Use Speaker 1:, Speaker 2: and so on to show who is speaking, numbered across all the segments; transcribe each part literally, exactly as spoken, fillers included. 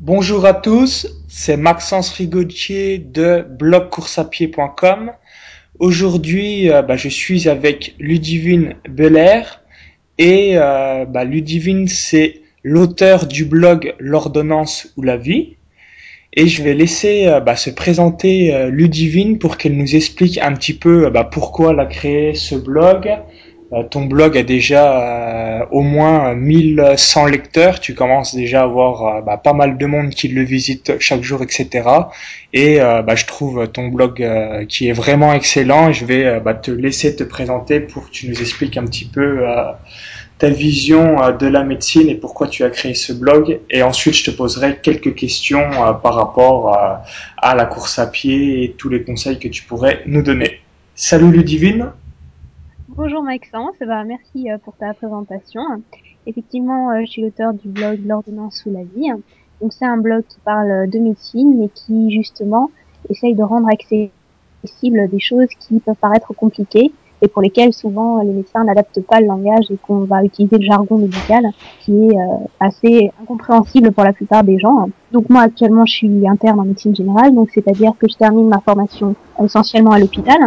Speaker 1: Bonjour à tous, c'est Maxence Rigotier de blog course à pied point com. Aujourd'hui, euh, bah, je suis avec Ludivine Belair et euh, bah, Ludivine, c'est l'auteur du blog L'ordonnance ou la vie. Et je vais laisser euh, bah, se présenter euh, Ludivine pour qu'elle nous explique un petit peu euh, bah, pourquoi elle a créé ce blog. Euh, ton blog a déjà euh, au moins mille cent lecteurs, tu commences déjà à avoir euh, bah, pas mal de monde qui le visite chaque jour, et cetera. Et euh, bah, je trouve ton blog euh, qui est vraiment excellent. Je vais euh, bah, te laisser te présenter pour que tu nous expliques un petit peu euh, ta vision euh, de la médecine et pourquoi tu as créé ce blog. Et ensuite, je te poserai quelques questions euh, par rapport euh, à la course à pied et tous les conseils que tu pourrais nous donner. Salut Ludivine.
Speaker 2: Bonjour Maxence, bah, merci euh, pour ta présentation. Effectivement, euh, je suis l'auteur du blog L'ordonnance ou la vie. Donc c'est un blog qui parle euh, de médecine, mais qui justement essaye de rendre accessible des choses qui peuvent paraître compliquées et pour lesquelles souvent les médecins n'adaptent pas le langage et qu'on va utiliser le jargon médical qui est euh, assez incompréhensible pour la plupart des gens. Donc moi actuellement je suis interne en médecine générale, donc c'est-à-dire que je termine ma formation essentiellement à l'hôpital.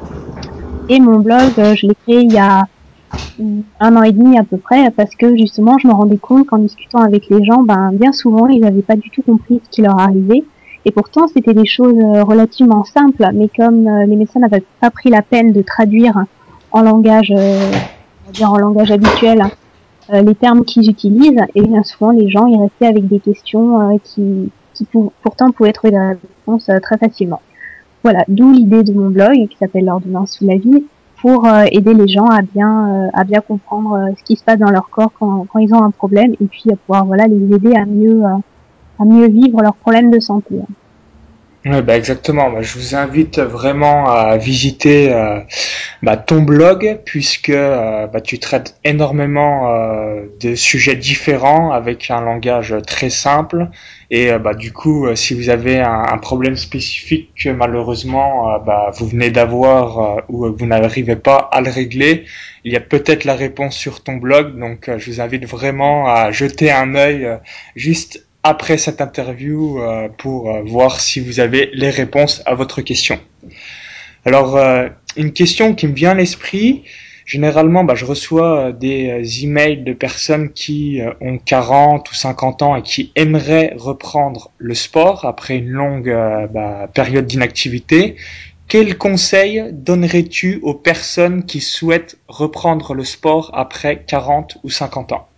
Speaker 2: Et mon blog, euh, je l'ai créé il y a un an et demi à peu près, parce que justement, je me rendais compte qu'en discutant avec les gens, ben, bien souvent, ils n'avaient pas du tout compris ce qui leur arrivait. Et pourtant, c'était des choses euh, relativement simples, mais comme euh, les médecins n'avaient pas pris la peine de traduire en langage, euh, on va dire en langage habituel, euh, les termes qu'ils utilisent, et bien souvent, les gens, ils restaient avec des questions euh, qui, qui pou- pourtant pouvaient trouver des réponses euh, très facilement. Voilà, d'où l'idée de mon blog qui s'appelle L'ordonnance sous la vie pour euh, aider les gens à bien euh, à bien comprendre euh, ce qui se passe dans leur corps quand, quand ils ont un problème et puis à pouvoir voilà les aider à mieux euh, à mieux vivre leurs problèmes de santé.
Speaker 1: Ouais, bah exactement. Bah, je vous invite vraiment à visiter euh, bah, ton blog puisque euh, bah, tu traites énormément euh, de sujets différents avec un langage très simple et euh, bah, du coup euh, si vous avez un, un problème spécifique que malheureusement euh, bah, vous venez d'avoir euh, ou vous n'arrivez pas à le régler, il y a peut-être la réponse sur ton blog, donc euh, je vous invite vraiment à jeter un œil euh, juste après cette interview euh, pour euh, voir si vous avez les réponses à votre question. Alors, euh, une question qui me vient à l'esprit, généralement, bah, je reçois euh, des euh, emails de personnes qui euh, ont quarante ou cinquante ans et qui aimeraient reprendre le sport après une longue euh, bah, période d'inactivité. Quels conseils donnerais-tu aux personnes qui souhaitent reprendre le sport après quarante ou cinquante ans?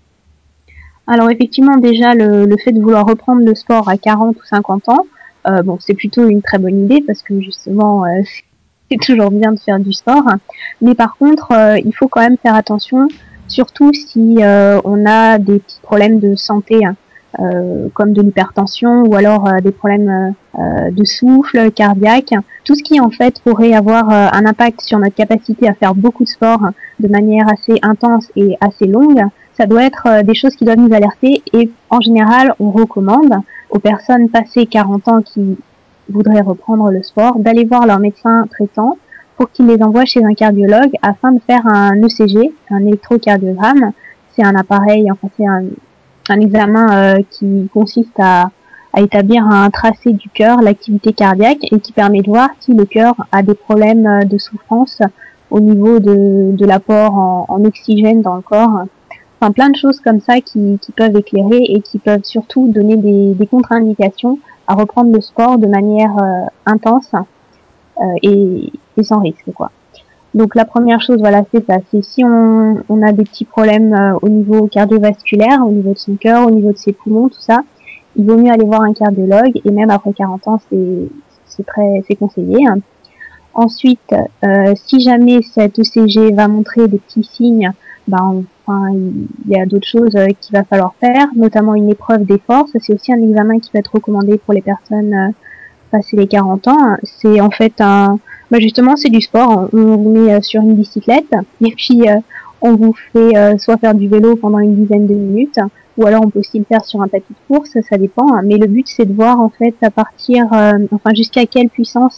Speaker 2: Alors effectivement déjà le, le fait de vouloir reprendre le sport à quarante ou cinquante ans, euh, bon c'est plutôt une très bonne idée parce que justement euh, c'est toujours bien de faire du sport. Mais par contre, euh, il faut quand même faire attention, surtout si euh, on a des petits problèmes de santé, hein, euh, comme de l'hypertension ou alors euh, des problèmes euh, de souffle, cardiaque. Tout ce qui en fait pourrait avoir euh, un impact sur notre capacité à faire beaucoup de sport de manière assez intense et assez longue, ça doit être euh, des choses qui doivent nous alerter et en général, on recommande aux personnes passées quarante ans qui voudraient reprendre le sport, d'aller voir leur médecin traitant pour qu'il les envoie chez un cardiologue afin de faire un E C G, un électrocardiogramme. C'est un appareil, enfin c'est un, un examen euh, qui consiste à, à établir un tracé du cœur, l'activité cardiaque, et qui permet de voir si le cœur a des problèmes de souffrance au niveau de, de l'apport en, en oxygène dans le corps. Enfin, plein de choses comme ça qui, qui peuvent éclairer et qui peuvent surtout donner des, des contre-indications à reprendre le sport de manière euh, intense euh, et, et sans risque, quoi. Donc la première chose, voilà, c'est ça. C'est si on, on a des petits problèmes euh, au niveau cardiovasculaire, au niveau de son cœur, au niveau de ses poumons, tout ça, il vaut mieux aller voir un cardiologue et même après quarante ans, c'est c'est très c'est conseillé. Ensuite, euh, si jamais cet E C G va montrer des petits signes, ben, enfin, il y a d'autres choses euh, qu'il va falloir faire, notamment une épreuve des forces. C'est aussi un examen qui peut être recommandé pour les personnes euh, passées les quarante ans. C'est en fait un, ben justement, c'est du sport. On vous met euh, sur une bicyclette et puis euh, on vous fait euh, soit faire du vélo pendant une dizaine de minutes, ou alors on peut aussi le faire sur un tapis de course, ça dépend. Mais le but c'est de voir en fait à partir, euh, enfin jusqu'à quelle puissance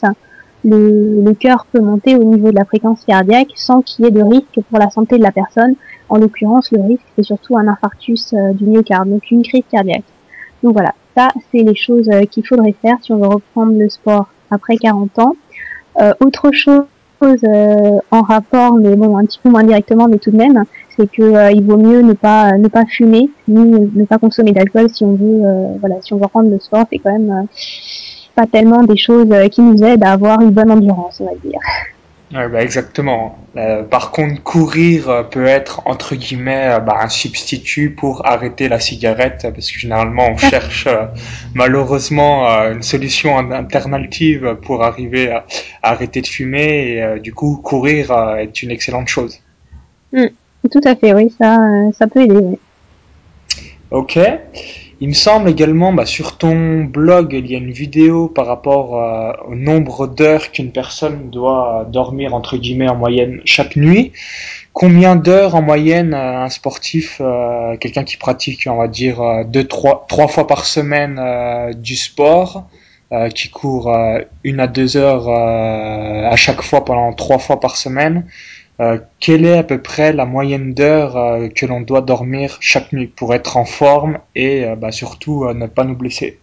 Speaker 2: le, le cœur peut monter au niveau de la fréquence cardiaque sans qu'il y ait de risque pour la santé de la personne. En l'occurrence, le risque, c'est surtout un infarctus euh, du myocarde, donc une crise cardiaque. Donc voilà. ça, c'est les choses qu'il faudrait faire si on veut reprendre le sport après quarante ans. Euh, autre chose euh, en rapport, mais bon, un petit peu moins directement, mais tout de même, c'est que euh, il vaut mieux ne pas ne pas fumer ni ne pas consommer d'alcool si on veut, euh, voilà, si on veut reprendre le sport. C'est quand même euh, pas tellement des choses qui nous aident à avoir une bonne endurance, on va dire.
Speaker 1: Ouais, bah exactement. Euh, par contre, courir euh, peut être entre guillemets euh, bah, un substitut pour arrêter la cigarette, parce que généralement on cherche euh, malheureusement euh, une solution en- alternative pour arriver à, à arrêter de fumer. Et euh, du coup, courir euh, est une excellente chose.
Speaker 2: Mm. Tout à fait, oui, ça, euh, ça peut aider. Oui.
Speaker 1: Ok. Il me semble également, bah, sur ton blog, il y a une vidéo par rapport euh, au nombre d'heures qu'une personne doit dormir entre guillemets en moyenne chaque nuit. Combien d'heures en moyenne euh, un sportif, euh, quelqu'un qui pratique, on va dire, euh, deux, trois, trois fois par semaine euh, du sport, euh, qui court euh, une à deux heures euh, à chaque fois pendant trois fois par semaine, euh, quelle est à peu près la moyenne d'heures euh, que l'on doit dormir chaque nuit pour être en forme et euh, bah, surtout euh, ne pas nous blesser?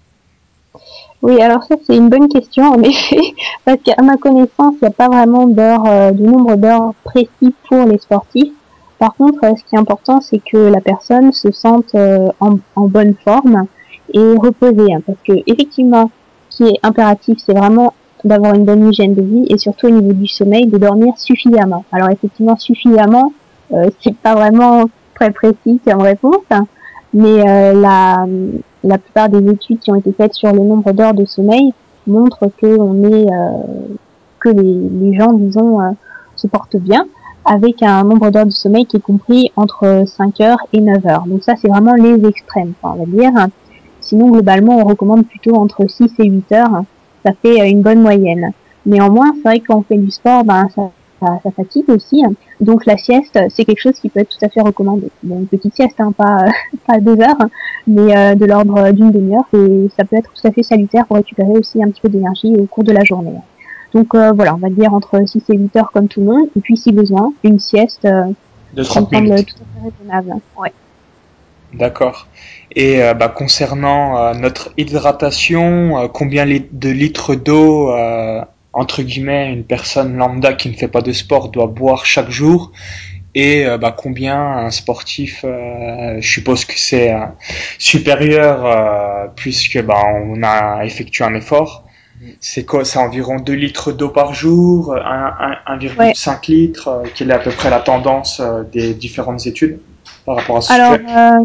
Speaker 2: Oui, alors ça c'est une bonne question en effet, parce qu'à ma connaissance, il n'y a pas vraiment d'heures, euh, de nombre d'heures précis pour les sportifs. Par contre, euh, ce qui est important, c'est que la personne se sente euh, en, en bonne forme et reposée, hein, parce que effectivement, ce qui est impératif, c'est vraiment d'avoir une bonne hygiène de vie et surtout au niveau du sommeil, de dormir suffisamment. Alors effectivement, suffisamment, euh, c'est pas vraiment très précis comme réponse, hein, mais euh, la, la plupart des études qui ont été faites sur le nombre d'heures de sommeil montrent que on est euh, que les, les gens, disons, euh, se portent bien avec un nombre d'heures de sommeil qui est compris entre cinq heures et neuf heures. Donc ça, c'est vraiment les extrêmes, on va dire. Sinon, globalement, on recommande plutôt entre six et huit heures. Ça fait une bonne moyenne. Néanmoins, c'est vrai que quand on fait du sport, ben, ça, ça, ça fatigue aussi. Donc la sieste, c'est quelque chose qui peut être tout à fait recommandé. Bon, une petite sieste, hein, pas, pas deux heures, mais euh, de l'ordre d'une demi-heure. Et ça peut être tout à fait salutaire pour récupérer aussi un petit peu d'énergie au cours de la journée. Donc euh, voilà, on va dire entre six et huit heures comme tout le monde. Et puis si besoin, une sieste, euh,
Speaker 1: De
Speaker 2: ça me
Speaker 1: trente
Speaker 2: semble
Speaker 1: minutes.
Speaker 2: tout à fait raisonnable. Ouais.
Speaker 1: D'accord. Et euh, bah, concernant euh, notre hydratation, euh, combien lit- de litres d'eau, euh, entre guillemets, une personne lambda qui ne fait pas de sport doit boire chaque jour? Et euh, bah, combien un sportif, euh, je suppose que c'est euh, supérieur euh, puisque bah, on a effectué un effort. C'est quoi? C'est environ deux litres d'eau par jour, un- un-
Speaker 2: Ouais.
Speaker 1: 1,5 litre. Euh, quelle est à peu près la tendance euh, des différentes études par rapport à ce
Speaker 2: Alors,
Speaker 1: sujet?
Speaker 2: euh,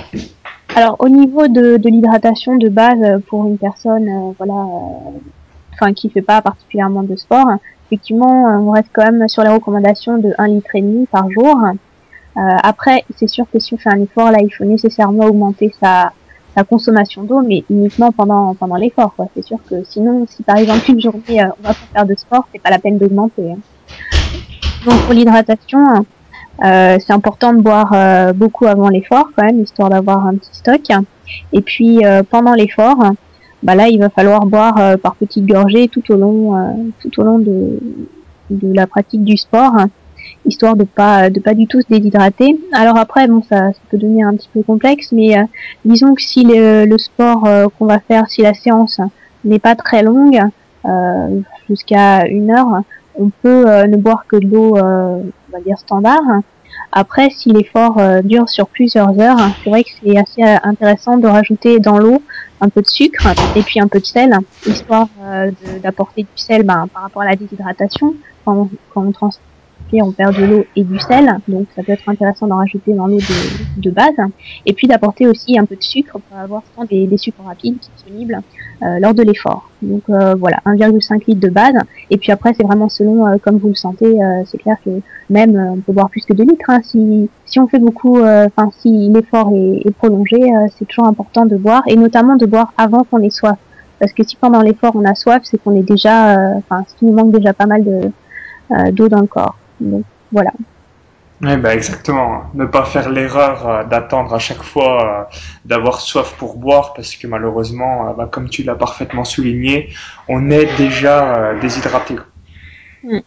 Speaker 2: alors au niveau de, de l'hydratation de base euh, pour une personne, euh, voilà, euh, enfin qui fait pas particulièrement de sport, effectivement, euh, on reste quand même sur les recommandations de un litre et demi par jour. Euh, après, c'est sûr que si on fait un effort, là, il faut nécessairement augmenter sa, sa consommation d'eau, mais uniquement pendant pendant l'effort, quoi. C'est sûr que sinon, si par exemple une journée euh, on va pas faire de sport, c'est pas la peine d'augmenter, hein. Donc pour l'hydratation, euh, c'est important de boire euh, beaucoup avant l'effort quand même, histoire d'avoir un petit stock. Et puis euh, pendant l'effort, bah là, il va falloir boire euh, par petites gorgées tout au long euh, tout au long de de la pratique du sport, histoire de pas de pas du tout se déshydrater. Alors après, bon, ça, ça peut devenir un petit peu complexe, mais euh, disons que si le, le sport euh, qu'on va faire, si la séance n'est pas très longue, euh, jusqu'à une heure, on peut euh, ne boire que de l'eau, euh, on va dire standard. Après, si l'effort euh, dure sur plusieurs heures, c'est vrai que c'est assez euh, intéressant de rajouter dans l'eau un peu de sucre et puis un peu de sel, histoire euh, de- d'apporter du sel ben, par rapport à la déshydratation. Quand on, quand on transpire, on perd de l'eau et du sel, donc ça peut être intéressant d'en rajouter dans l'eau de, de base. Et puis d'apporter aussi un peu de sucre pour avoir souvent des, des sucres rapides disponibles euh, lors de l'effort. Donc euh, voilà, un virgule cinq litre de base. Et puis après, c'est vraiment selon euh, comme vous le sentez. Euh, c'est clair que même euh, on peut boire plus que deux litres. Hein, si, si on fait beaucoup, enfin euh, si l'effort est, est prolongé, euh, c'est toujours important de boire et notamment de boire avant qu'on ait soif. Parce que si pendant l'effort on a soif, c'est qu'on est déjà, enfin, euh, ce qui nous manque déjà pas mal de euh, d'eau dans le corps. Donc voilà.
Speaker 1: Oui, bah exactement. Ne pas faire l'erreur euh, d'attendre à chaque fois euh, d'avoir soif pour boire, parce que malheureusement, euh, bah, comme tu l'as parfaitement souligné, on est déjà euh, déshydraté.
Speaker 2: Mm.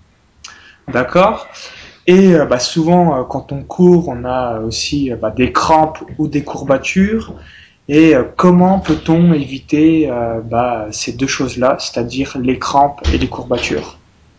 Speaker 1: D'accord? Et euh, bah, souvent, euh, quand on court, on a aussi euh, bah, des crampes ou des courbatures. Et euh, comment peut-on éviter euh, bah, ces deux choses-là, c'est-à-dire les crampes et les courbatures?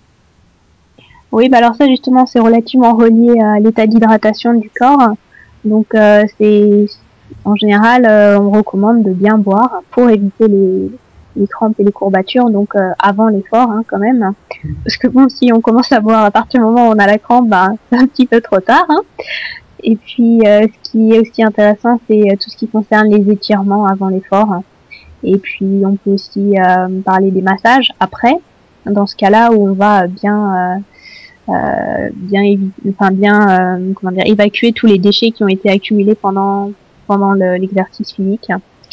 Speaker 2: Oui, bah alors ça justement c'est relativement relié à l'état d'hydratation du corps. Donc euh, c'est en général euh, on recommande de bien boire pour éviter les, les crampes et les courbatures. Donc euh, avant l'effort hein, quand même, parce que bon si on commence à boire à partir du moment où on a la crampe, bah c'est un petit peu trop tard. Hein. Et puis euh, ce qui est aussi intéressant c'est tout ce qui concerne les étirements avant l'effort. Et puis on peut aussi euh, parler des massages après. Dans ce cas-là où on va bien euh, euh, bien enfin bien euh, comment dire évacuer tous les déchets qui ont été accumulés pendant pendant le, l'exercice physique.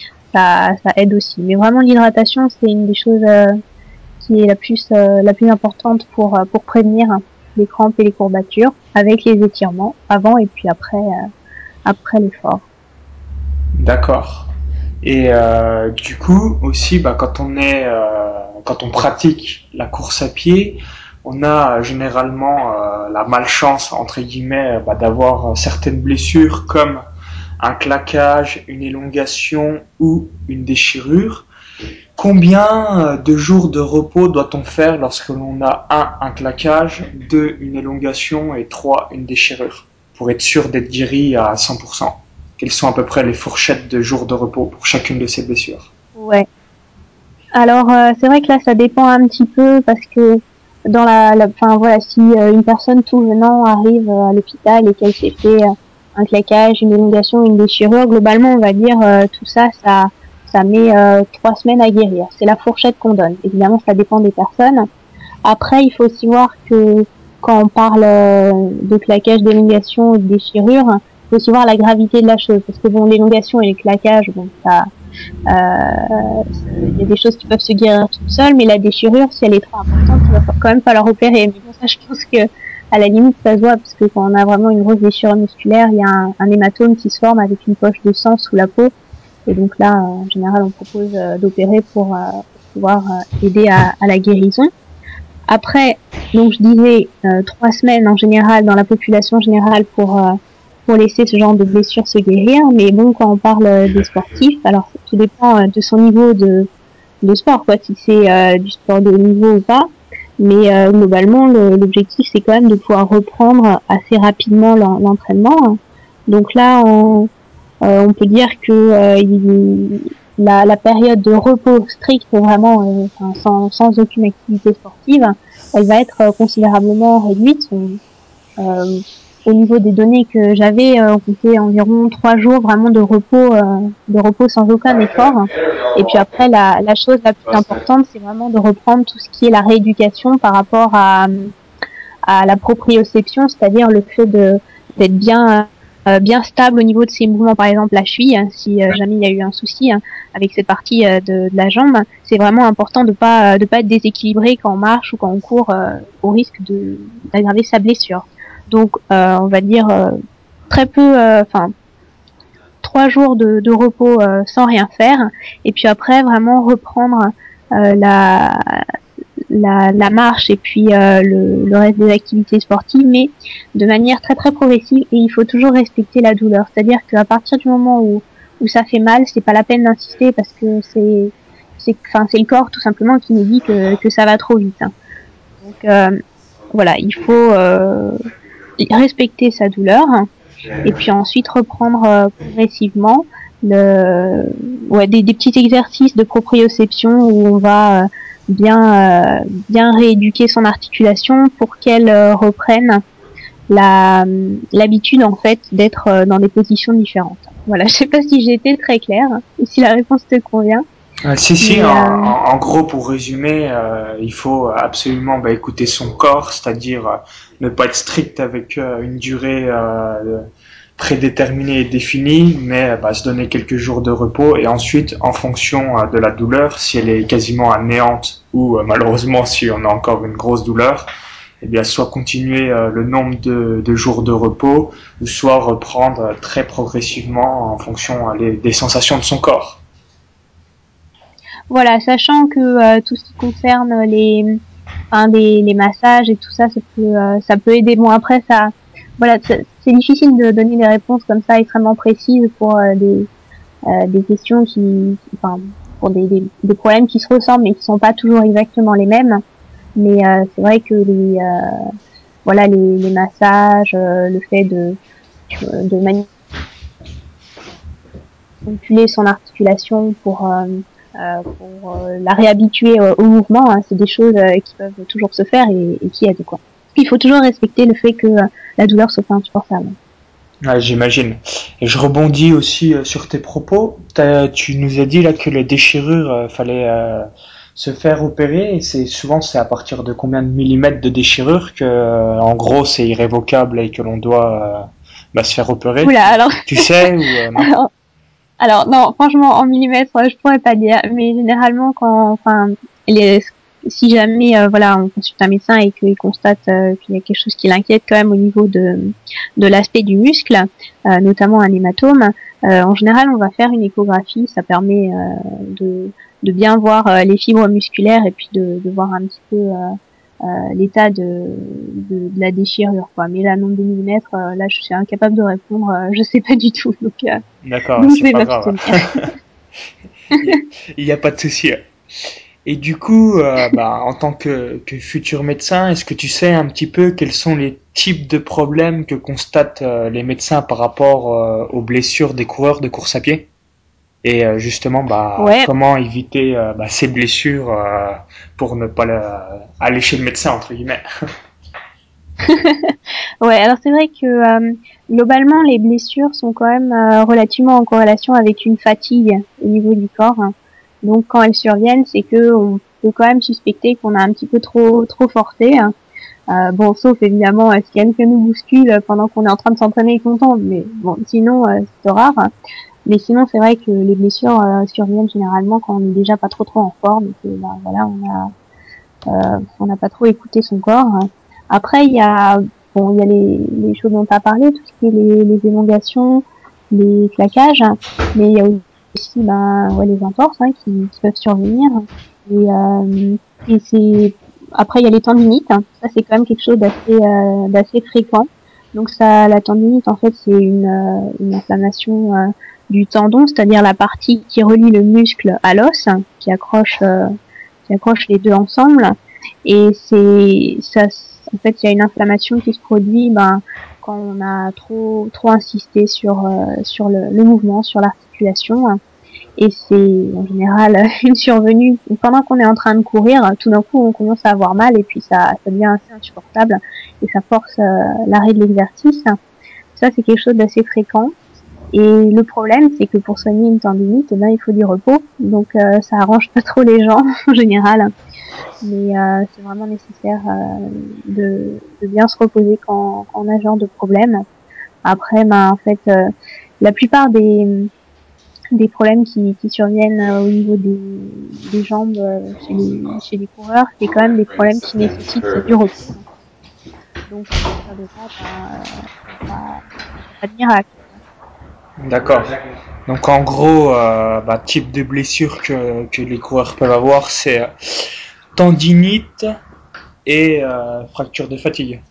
Speaker 2: Ça ça aide aussi. Mais vraiment l'hydratation c'est une des choses euh, qui est la plus euh, la plus importante pour euh, pour prévenir les crampes et les courbatures avec les étirements avant et puis après euh, après l'effort.
Speaker 1: D'accord. Et euh, du coup aussi, bah, quand on est, euh, quand on pratique la course à pied, on a généralement euh, la malchance entre guillemets bah, d'avoir certaines blessures comme un claquage, une élongation ou une déchirure. Combien euh, de jours de repos doit-on faire lorsque l'on a un, un claquage, deux, une élongation et trois, une déchirure pour être sûr d'être guéri à cent pour cent? Quelles sont à peu près les fourchettes de jours de repos pour chacune de ces blessures?
Speaker 2: Ouais. Alors euh, c'est vrai que là ça dépend un petit peu parce que dans la, la enfin voilà si euh, une personne tout venant arrive euh, à l'hôpital et qu'elle s'est fait euh, un claquage, une élongation, une déchirure, globalement on va dire euh, tout ça ça ça met euh, trois semaines à guérir. C'est la fourchette qu'on donne. Évidemment ça dépend des personnes. Après il faut aussi voir que quand on parle euh, de claquage, d'élongation et de déchirure, il faut aussi voir la gravité de la chose parce que bon l'élongation et les claquages bon ça euh, il y a des choses qui peuvent se guérir toutes seules, mais la déchirure, si elle est trop importante, il va quand même falloir opérer. Mais bon, ça, je pense que à la limite, ça se voit, parce que quand on a vraiment une grosse déchirure musculaire, il y a un, un hématome qui se forme avec une poche de sang sous la peau. Et donc là, en général, on propose euh, d'opérer pour, euh, pour pouvoir euh, aider à, à la guérison. Après, donc je disais euh, trois semaines en général dans la population générale pour euh, pour laisser ce genre de blessure se guérir. Mais bon, quand on parle euh, des sportifs, alors tout dépend euh, de son niveau de de sport, quoi, si c'est euh, du sport de haut niveau ou pas. Mais euh, globalement, le, l'objectif c'est quand même de pouvoir reprendre assez rapidement l'en, l'entraînement. Donc là, on, euh, on peut dire que euh, il, la, la période de repos strict, vraiment euh, enfin, sans, sans aucune activité sportive, elle va être euh, considérablement réduite. On, euh, au niveau des données que j'avais, euh, on comptait environ trois jours vraiment de repos, euh, de repos sans aucun effort. Et puis après, la, la chose la plus importante, c'est vraiment de reprendre tout ce qui est la rééducation par rapport à, à la proprioception, c'est-à-dire le fait de d'être bien euh, bien stable au niveau de ses mouvements, par exemple la cheville, hein, si euh, jamais il y a eu un souci hein, avec cette partie euh, de, de la jambe, c'est vraiment important de pas de pas être déséquilibré quand on marche ou quand on court euh, au risque de d'aggraver sa blessure. Donc euh, on va dire euh, très peu, enfin euh, trois jours de, de repos euh, sans rien faire, et puis après vraiment reprendre euh, la la, la marche et puis euh, le, le reste des activités sportives, mais de manière très très progressive et il faut toujours respecter la douleur. C'est-à-dire qu'à partir du moment où, où ça fait mal, c'est pas la peine d'insister parce que c'est c'est enfin c'est le corps tout simplement qui nous dit que, que ça va trop vite. Hein. Donc euh, voilà, il faut euh, respecter sa douleur et puis ensuite reprendre euh, progressivement le ouais des, des petits exercices de proprioception où on va euh, bien euh, bien rééduquer son articulation pour qu'elle euh, reprenne la l'habitude en fait d'être euh, dans des positions différentes. Voilà, je sais pas si j'ai été très claire ou si la réponse te convient,
Speaker 1: Euh, si, si, en,
Speaker 2: mais euh,
Speaker 1: en- en gros, pour résumer, euh, il faut absolument bah, écouter son corps, c'est-à-dire euh, ne pas être strict avec euh, une durée euh, prédéterminée et définie, mais bah, se donner quelques jours de repos et ensuite, en fonction euh, de la douleur, si elle est quasiment anéante ou euh, malheureusement si on a encore une grosse douleur, eh bien, soit continuer euh, le nombre de, de jours de repos ou soit reprendre euh, très progressivement en fonction euh, les- des sensations de son corps.
Speaker 2: voilà, sachant que euh, tout ce qui concerne les enfin des les massages et tout ça, ça peut euh, ça peut aider. Bon après ça, voilà, c'est, c'est difficile de donner des réponses comme ça extrêmement précises pour euh, des euh, des questions qui, enfin, pour des, des, des problèmes qui se ressemblent mais qui sont pas toujours exactement les mêmes. Mais euh, c'est vrai que les, euh, voilà, les, les massages, euh, le fait de, de manipuler son articulation pour, euh, euh, pour euh, la réhabituer euh, au mouvement, hein, c'est des choses euh, qui peuvent toujours se faire et, et qui aident, quoi. Il faut toujours respecter le fait que euh, la douleur soit pas insupportable.
Speaker 1: Ouais, j'imagine. Et je rebondis aussi euh, sur tes propos. T'as- tu nous as dit là que les déchirures, euh, fallait euh, se faire opérer. Et c'est souvent c'est à partir de combien de millimètres de déchirure que, euh, en gros, c'est irrévocable et que l'on doit euh, bah, se faire opérer.
Speaker 2: Oula,
Speaker 1: Tu,
Speaker 2: alors,
Speaker 1: tu sais ou euh, non?
Speaker 2: alors, alors, non, franchement, en millimètres, je pourrais pas dire, mais généralement, quand, enfin, les, si jamais, euh, voilà, on consulte un médecin et qu'il constate euh, qu'il y a quelque chose qui l'inquiète quand même au niveau de, de l'aspect du muscle, euh, notamment un hématome, euh, en général, on va faire une échographie, ça permet euh, de, de bien voir euh, les fibres musculaires et puis de, de voir un petit peu euh, euh, l'état de, de, de la déchirure, quoi. Mais la nombre de millimètres, euh, là, je suis incapable de répondre, euh, je sais pas du tout, donc, euh,
Speaker 1: D'accord,
Speaker 2: donc je
Speaker 1: c'est
Speaker 2: vais
Speaker 1: pas grave.
Speaker 2: m'abstenir.
Speaker 1: Il n'y a pas de souci. Et du coup, euh, bah, en tant que, que futur médecin, est-ce que tu sais un petit peu quels sont les types de problèmes que constatent euh, les médecins par rapport euh, aux blessures des coureurs de course à pied? Et euh, justement, bah,
Speaker 2: Ouais,
Speaker 1: comment éviter euh, bah, ces blessures euh, pour ne pas le- aller chez le médecin, entre guillemets.
Speaker 2: ouais. Alors c'est vrai que euh, globalement les blessures sont quand même euh, relativement en corrélation avec une fatigue au niveau du corps. Donc quand elles surviennent, c'est que on peut quand même suspecter qu'on a un petit peu trop trop forcé. Euh, bon, sauf évidemment euh, si quelqu'un nous bouscule pendant qu'on est en train de s'entraîner et qu'on tombe. Mais bon, sinon euh, c'est rare. Mais sinon c'est vrai que les blessures euh, surviennent généralement quand on est déjà pas trop trop en forme et que bah, voilà on a euh, on n'a pas trop écouté son corps. Après, il y a, bon, il y a les, les choses dont tu as parlé, tout ce qui est les, les élongations, les claquages, mais il y a aussi ben, ouais, les entorses hein, qui, qui peuvent survenir. Et, euh, et c'est après il y a les tendinites. Hein. Ça c'est quand même quelque chose d'assez euh, d'assez fréquent. Donc ça, la tendinite en fait c'est une, euh, une inflammation euh, du tendon, c'est-à-dire la partie qui relie le muscle à l'os, qui accroche euh, qui accroche les deux ensemble. Et c'est ça, en fait, il y a une inflammation qui se produit ben, quand on a trop trop insisté sur euh, sur le, le mouvement, sur l'articulation. Et c'est en général une survenue pendant qu'on est en train de courir. Tout d'un coup, on commence à avoir mal et puis ça, ça devient assez insupportable et ça force euh, l'arrêt de l'exercice. Ça, c'est quelque chose d'assez fréquent. Et le problème, c'est que pour soigner une tendinite, eh ben, il faut du repos. Donc, euh, ça arrange pas trop les gens en général. Mais euh, c'est vraiment nécessaire euh, de, de bien se reposer quand, quand on a ce genre de problème. Après, ben, en fait, euh, la plupart des, des problèmes qui, qui surviennent euh, au niveau des, des jambes euh, chez, les, chez les coureurs, c'est quand même des problèmes qui nécessitent du repos. Donc, à partir de là, ben, il n'y a, pas- y a pas de miracle.
Speaker 1: D'accord. Donc en gros, euh, bah, type de blessure que, que les coureurs peuvent avoir, c'est euh, tendinite et euh, fracture de fatigue.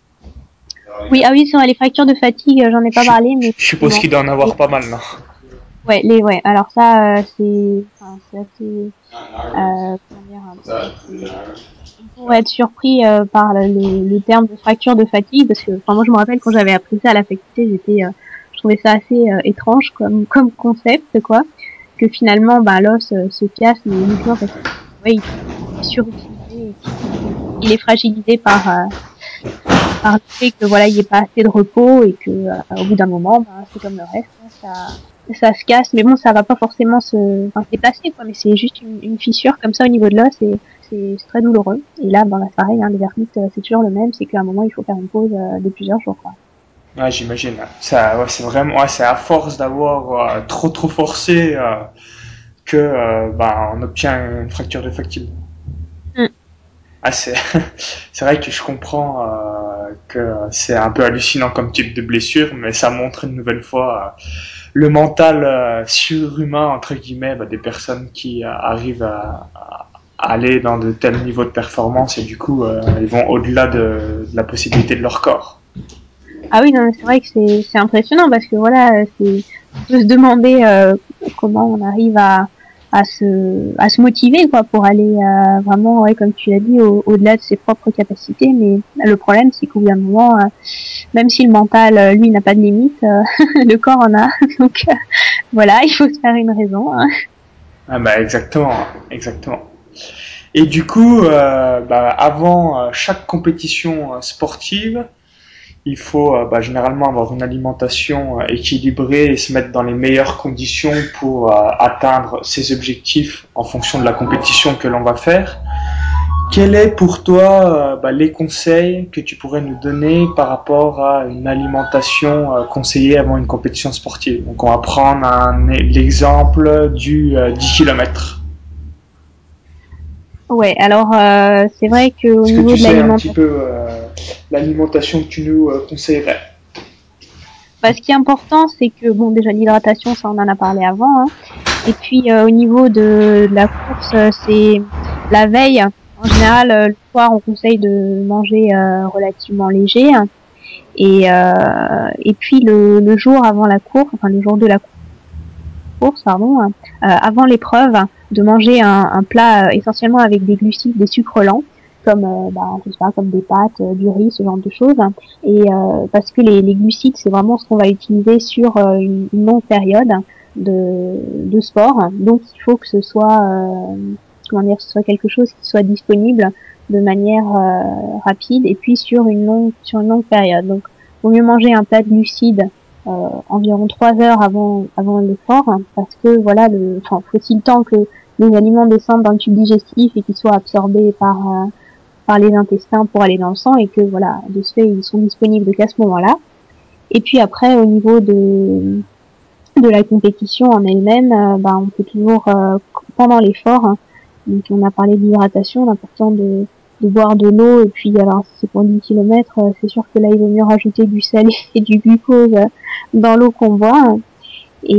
Speaker 2: Oui, ah oui, sur les fractures de fatigue, euh, j'en ai pas
Speaker 1: Je,
Speaker 2: parlé,
Speaker 1: je
Speaker 2: mais
Speaker 1: suppose
Speaker 2: effectivement,
Speaker 1: qu'il doit en avoir pas mal, non?
Speaker 2: ouais, les, ouais. Alors ça, euh, c'est, enfin, c'est assez, euh, comment dire, c'est, on pourrait être surpris euh, par le, le, le terme de fracture de fatigue parce que, enfin, moi je me rappelle quand j'avais appris ça à la faculté, j'étais, euh, je trouvais ça assez euh, étrange comme comme concept, quoi, que finalement, ben l'os euh, se casse, mais uniquement parce que, ouais, il, il est surutilisé et qu'il il est fragilisé par euh, par le fait que voilà, il n'y ait pas assez de repos et que euh, au bout d'un moment, ben, c'est comme le reste, hein, ça ça se casse, mais bon, ça va pas forcément se, enfin, se déplacer, quoi, mais c'est juste une, une fissure comme ça au niveau de l'os et c'est très douloureux. Et là, ben, là, pareil, hein, les vertites, c'est toujours le même, c'est qu'à un moment, il faut faire une pause euh, de plusieurs jours, quoi.
Speaker 1: Ouais, j'imagine. Ça, ouais, c'est vraiment, ouais, c'est à force d'avoir euh, trop trop forcé euh, que euh, bah, on obtient une fracture de fatigue.
Speaker 2: Mm.
Speaker 1: Ah, c'est, c'est vrai que je comprends euh, que c'est un peu hallucinant comme type de blessure, mais ça montre une nouvelle fois euh, le mental euh, surhumain entre guillemets bah, des personnes qui euh, arrivent à, à aller dans de tels niveaux de performance et du coup euh, ils vont au-delà de, de la possibilité de leur corps.
Speaker 2: Ah oui, non, c'est vrai que c'est c'est impressionnant parce que voilà, c'est on peut se demander euh, comment on arrive à à se à se motiver quoi pour aller euh, vraiment ouais comme tu l'as dit au, au-delà de ses propres capacités. Mais le problème c'est qu'au bout d'un moment, euh, même si le mental euh, lui n'a pas de limite, euh, le corps en a. Donc euh, voilà, il faut se faire une raison. Hein.
Speaker 1: Ah bah exactement, exactement. Et du coup, euh, bah, avant euh, chaque compétition euh, sportive, il faut euh, bah, généralement avoir une alimentation euh, équilibrée et se mettre dans les meilleures conditions pour euh, atteindre ses objectifs en fonction de la compétition que l'on va faire. Quels est pour toi euh, bah, les conseils que tu pourrais nous donner par rapport à une alimentation euh, conseillée avant une compétition sportive? Donc on va prendre un, l'exemple du euh, dix kilomètres.
Speaker 2: Ouais, alors euh, c'est vrai qu'au
Speaker 1: Est-ce que
Speaker 2: niveau
Speaker 1: tu
Speaker 2: de
Speaker 1: sais un petit
Speaker 2: l'alimentation,
Speaker 1: peu euh, l'alimentation que tu nous euh, conseillerais?
Speaker 2: bah, ce qui est important, c'est que bon déjà l'hydratation, ça on en a parlé avant. Hein. Et puis euh, au niveau de, de la course, euh, c'est la veille. En général, euh, le soir, on conseille de manger euh, relativement léger. Hein. Et euh, et puis le, le jour avant la course, enfin le jour de la course, pardon, hein, euh, avant l'épreuve, de manger un, un plat euh, essentiellement avec des glucides, des sucres lents, comme euh, bah, je sais pas, comme des pâtes, euh, du riz, ce genre de choses. Et euh, parce que les, les glucides, c'est vraiment ce qu'on va utiliser sur euh, une, une longue période de, de sport. Donc il faut que ce soit euh, comment dire, que ce soit quelque chose qui soit disponible de manière euh, rapide et puis sur une longue sur une longue période. Donc vaut mieux manger un plat de glucides euh, environ trois heures avant avant l'effort hein, parce que voilà le enfin faut-il le temps que les aliments descendent dans le tube digestif et qu'ils soient absorbés par euh, par les intestins pour aller dans le sang et que voilà de ce fait ils sont disponibles qu'à ce moment-là. Et puis après au niveau de de la compétition en elle-même, euh, bah, on peut toujours euh, pendant l'effort, hein, donc on a parlé d'hydratation, l'important de, de boire de l'eau et puis alors si c'est pour dix kilomètres, euh, c'est sûr que là il vaut mieux rajouter du sel et du glucose euh, dans l'eau qu'on boit. Hein. Et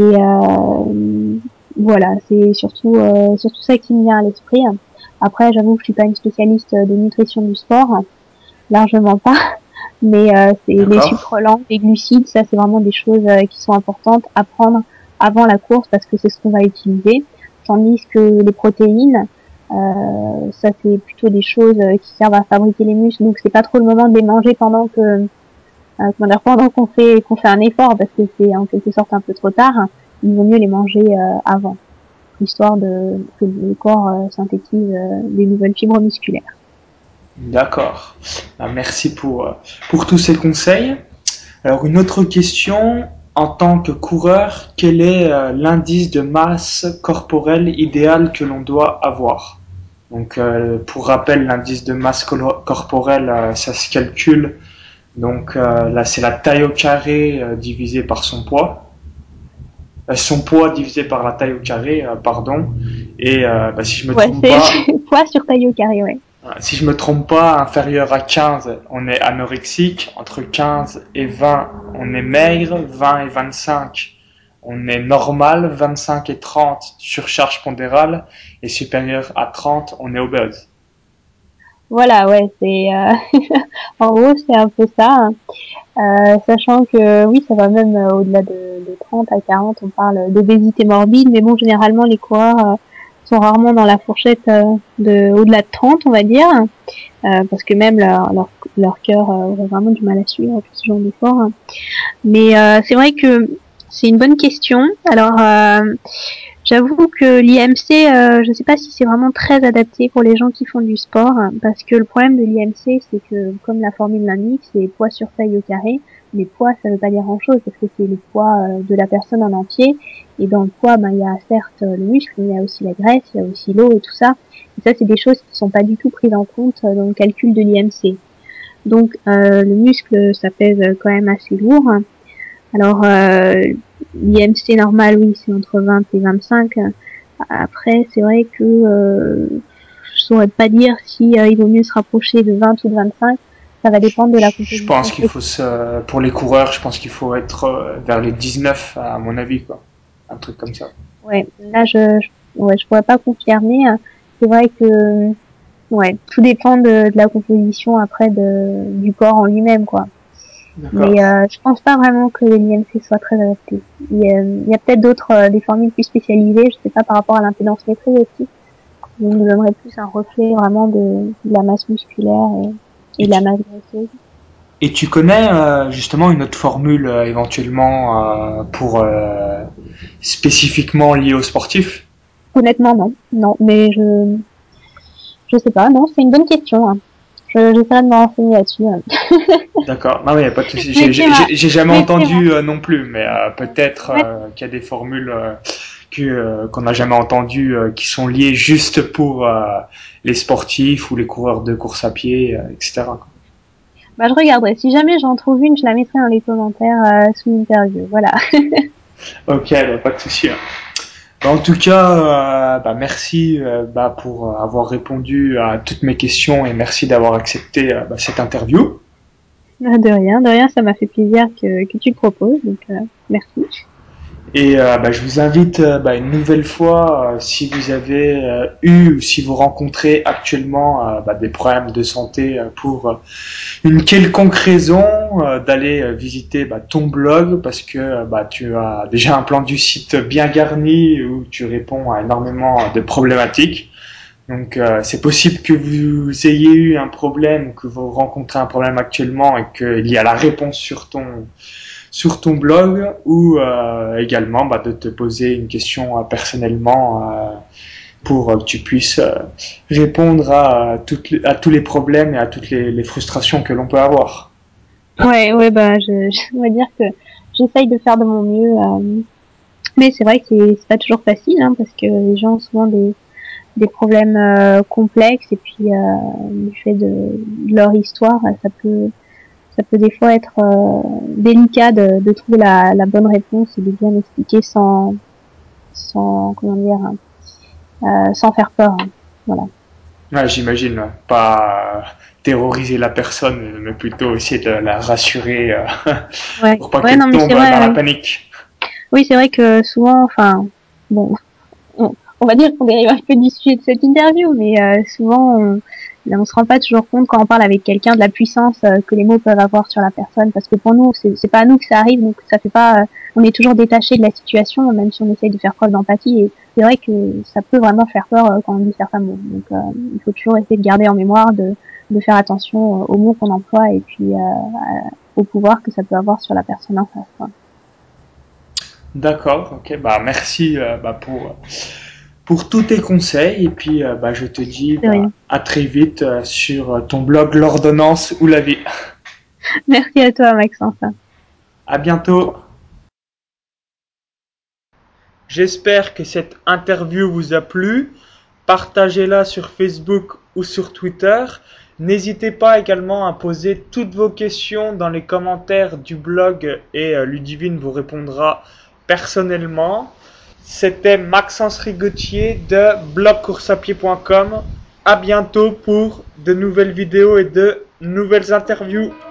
Speaker 2: euh, voilà, c'est surtout euh, surtout ça qui me vient à l'esprit. Après, j'avoue que je suis pas une spécialiste de nutrition du sport, largement pas. Mais euh, c'est les
Speaker 1: D'accord.
Speaker 2: sucres lents, les glucides, ça c'est vraiment des choses euh, qui sont importantes à prendre avant la course parce que c'est ce qu'on va utiliser. Tandis que les protéines, euh, ça c'est plutôt des choses euh, qui servent à fabriquer les muscles, donc c'est pas trop le moment de les manger pendant que euh, comment dire, pendant qu'on fait qu'on fait un effort parce que c'est en quelque sorte un peu trop tard. Il vaut mieux les manger euh, avant, histoire de que le corps euh, synthétise euh, des nouvelles fibres musculaires.
Speaker 1: D'accord. Ah, merci pour, euh, pour tous ces conseils. Alors une autre question, en tant que coureur, quel est euh, l'indice de masse corporelle idéal que l'on doit avoir? Donc euh, pour rappel, l'indice de masse corporelle, euh, ça se calcule. Donc euh, là, c'est la taille au carré euh, divisée par son poids. Euh, son poids divisé par la taille au carré, euh, pardon. Et euh, bah, si je me
Speaker 2: Ouais,
Speaker 1: trompe
Speaker 2: c'est
Speaker 1: pas,
Speaker 2: poids sur taille au carré, ouais.
Speaker 1: si je me trompe pas, inférieur à quinze, on est anorexique. Entre quinze et vingt, on est maigre. vingt et vingt-cinq, on est normal. vingt-cinq et trente, surcharge pondérale. Et supérieur à trente, on est obèse.
Speaker 2: Voilà, ouais, c'est euh, en gros c'est un peu ça. Hein. Euh, sachant que oui, ça va même euh, au-delà de, de trente à quarante, on parle d'obésité morbide, mais bon, généralement les coureurs euh, sont rarement dans la fourchette euh, de au-delà de trente, on va dire, euh, parce que même leur leur, leur cœur euh, aurait vraiment du mal à suivre tout ce genre d'effort. Hein. Mais euh, c'est vrai que c'est une bonne question. Alors euh, j'avoue que l'I M C, euh, je ne sais pas si c'est vraiment très adapté pour les gens qui font du sport, parce que le problème de l'I M C, c'est que, comme la formule l'indique, c'est poids sur taille au carré. Mais poids, ça veut pas dire grand-chose, parce que c'est le poids euh, de la personne en entier. Et dans le poids, ben, il y a certes le muscle, mais il y a aussi la graisse, il y a aussi l'eau et tout ça. Et ça, c'est des choses qui sont pas du tout prises en compte dans le calcul de l'I M C. Donc, euh, le muscle, ça pèse quand même assez lourd. Alors, euh, l'I M C normal, oui, c'est entre vingt et vingt-cinq. Après, c'est vrai que euh, je saurais pas dire si euh, il vaut mieux se rapprocher de vingt ou de vingt-cinq. Ça va dépendre de la
Speaker 1: Je pense
Speaker 2: composition.
Speaker 1: qu'il faut se, pour les coureurs, je pense qu'il faut être euh, vers les dix-neuf, à mon avis, quoi. Un truc comme ça.
Speaker 2: Ouais, là, je, je, ouais, je pourrais pas confirmer. C'est vrai que, ouais, tout dépend de, de la composition après de, du corps en lui-même, quoi.
Speaker 1: D'accord.
Speaker 2: Mais euh, je pense pas vraiment que l'I M C soit très adapté. Il y a, il y a peut-être d'autres, euh, des formules plus spécialisées, je sais pas, par rapport à l'impédance métrique aussi, qui nous donnerait plus un reflet vraiment de, de la masse musculaire et, et
Speaker 1: Et
Speaker 2: de la
Speaker 1: tu,
Speaker 2: masse graisseuse.
Speaker 1: et tu connais euh, justement une autre formule euh, éventuellement euh, pour euh, spécifiquement liée aux sportifs?
Speaker 2: Honnêtement, non. Non, mais je, je sais pas, non, c'est une bonne question. Hein. Je, j'essaierai de me renseigner là-dessus. Hein.
Speaker 1: D'accord. Non, mais y a pas de souci. J'ai
Speaker 2: Mais c'est ma,
Speaker 1: j'ai- j'ai jamais
Speaker 2: mais c'est ma,
Speaker 1: entendu euh, non plus, mais euh, peut-être
Speaker 2: ouais,
Speaker 1: euh, qu'il y a des formules euh, que euh, qu'on n'a jamais entendues euh, qui sont liées juste pour euh, les sportifs ou les coureurs de course à pied, euh, et cetera quoi.
Speaker 2: bah, je regarderai. Si jamais j'en trouve une, je la mettrai dans les commentaires euh, sous l'interview. Voilà.
Speaker 1: Ok, bah, pas de souci. Hein. Bah, en tout cas, euh, bah, merci euh, bah, pour avoir répondu à toutes mes questions et merci d'avoir accepté euh, bah, cette interview.
Speaker 2: De rien, de rien, ça m'a fait plaisir que, que tu le proposes, donc euh, merci.
Speaker 1: Et euh, bah, je vous invite euh, bah, une nouvelle fois, euh, si vous avez euh, eu ou si vous rencontrez actuellement euh, bah, des problèmes de santé euh, pour euh, une quelconque raison, euh, d'aller euh, visiter bah, ton blog parce que euh, bah, tu as déjà un plan du site bien garni où tu réponds à énormément de problématiques. Donc euh, c'est possible que vous ayez eu un problème, que vous rencontrez un problème actuellement et qu'il y a la réponse sur ton sur ton blog ou euh, également bah, de te poser une question euh, personnellement euh, pour euh, que tu puisses euh, répondre à, toutes les- à tous les problèmes et à toutes les, les frustrations que l'on peut avoir.
Speaker 2: Ouais, ouais, bah, je, je on va dire que j'essaye de faire de mon mieux, euh, mais c'est vrai que c'est c'est pas toujours facile, hein, parce que les gens ont souvent des, des problèmes euh, complexes et puis euh, du fait de, de leur histoire, ça peut ça peut des fois être euh, délicat de, de trouver la, la bonne réponse et de bien expliquer sans sans comment dire euh, sans faire peur. Hein. Voilà.
Speaker 1: Ouais, j'imagine, ouais. Pas terroriser la personne, mais plutôt essayer de la rassurer euh,
Speaker 2: Ouais,
Speaker 1: pour pas
Speaker 2: ouais,
Speaker 1: qu'elle
Speaker 2: non, mais
Speaker 1: tombe
Speaker 2: c'est
Speaker 1: dans
Speaker 2: vrai.
Speaker 1: la
Speaker 2: Ouais.
Speaker 1: panique.
Speaker 2: Oui, c'est vrai que souvent, enfin, bon, on, on va dire qu'on dérive un peu du sujet de cette interview, mais euh, souvent, on, on se rend pas toujours compte quand on parle avec quelqu'un de la puissance euh, que les mots peuvent avoir sur la personne, parce que pour nous, c'est c'est pas à nous que ça arrive, donc ça fait pas, euh, on est toujours détaché de la situation, même si on essaye de faire preuve d'empathie. Et c'est vrai que ça peut vraiment faire peur euh, quand on dit certains mots. Donc, euh, il faut toujours essayer de garder en mémoire, de, de faire attention euh, aux mots qu'on emploie et puis euh, au pouvoir que ça peut avoir sur la personne en face. Quoi.
Speaker 1: D'accord, ok, bah merci euh, bah, pour, pour tous tes conseils et puis euh, bah, je te dis
Speaker 2: De
Speaker 1: bah,
Speaker 2: rien.
Speaker 1: à très vite euh, sur ton blog L'ordonnance ou la vie.
Speaker 2: Merci à toi, Maxence.
Speaker 1: À bientôt. J'espère que cette interview vous a plu. Partagez-la sur Facebook ou sur Twitter. N'hésitez pas également à poser toutes vos questions dans les commentaires du blog et euh, Ludivine vous répondra personnellement. C'était Maxence Rigotier de blog course à pied point com. À bientôt pour de nouvelles vidéos et de nouvelles interviews.